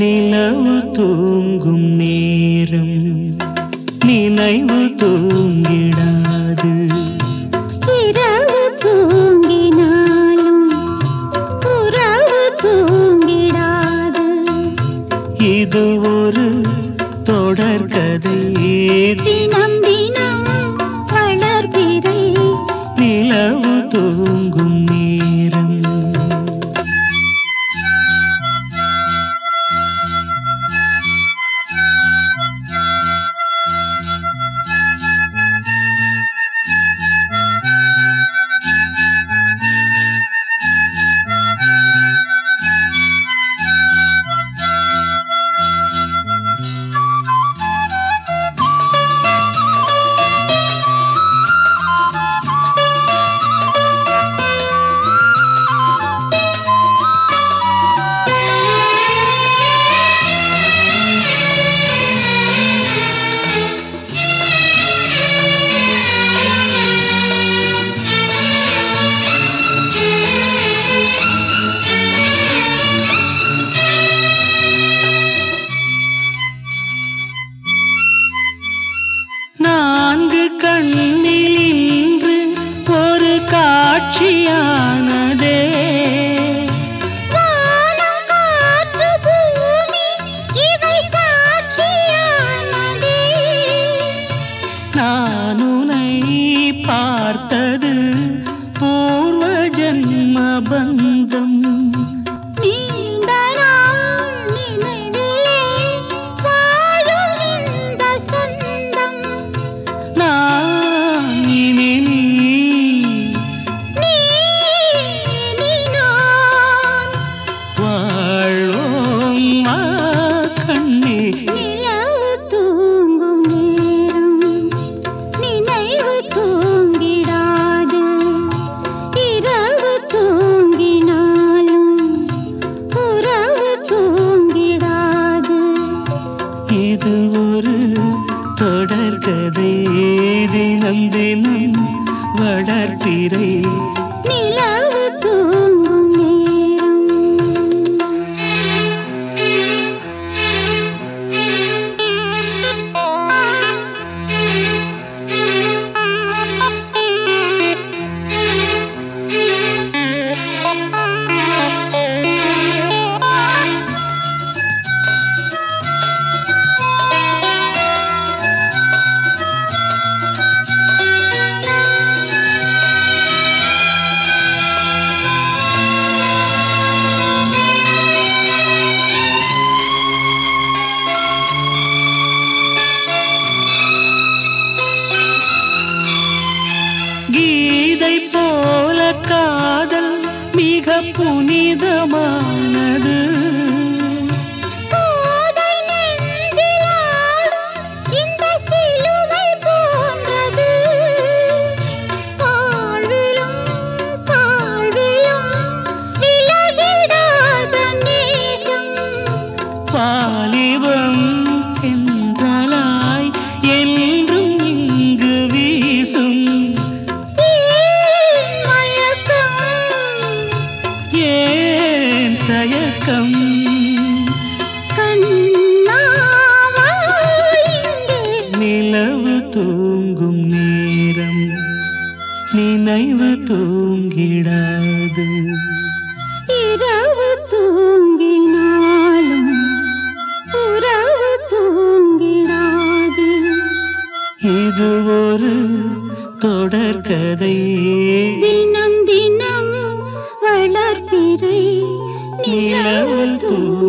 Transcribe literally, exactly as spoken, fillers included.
நிலவு தூங்கும் நேரம் நினைவு தூங்கிடாது. இரவு தூங்கினாலும் உறவு தூங்கிடாது. இது ஒரு தொடர்கதை, தினம் தினம் வளர்பிறை நிலவு தூங்கும் நேரம். நான்கு கண்ணில் இன்று ஒரு காட்சியானதே. வானம் காற்று பூமி இவை சாட்சியானதே. நான் உன்னை பார்த்தது பூர்வ ஜன்ம பந்தம். நீண்ட நாள் நினைவிலே வாழும் இந்த சொந்தம். நான் இனி நீ நீ நீ நான் வாழ்வோம் வா கண்ணே. நிலவு தூங்கும் நேரம் நினைவு தூங்கிடாது. இரவு தூங்கினாலும் உறவு தூங்கிடாது. இது ஒரு தொடர்கதை, தினம் தினம் வளர்பிறை நிலவு தூங்கும் நேரம். கீதை போல காதல் மிக புனிதமானது. கோதை நெஞ்சில் ஆடும் இந்த சிலுவை போன்றது. வாழ்விலும் தாழ்விலும் விலகிடாத நேசம். வாலிபம் என்றலாய் என்றும் இங்கு வீசும். ஏன் மயக்கம் ஏன் தயக்கம்? கண்ணாவா இங்கே. நிலவு தூங்கும் நேரம் நினைவு தூங்கிடாது. இரவு தூங்கினாலும் உறவு தூங்கிடாது. இது ஒரு தொடர்கதை, தினம் தினம் வளர்பிறை நிலவு நிலவு தூங்கும்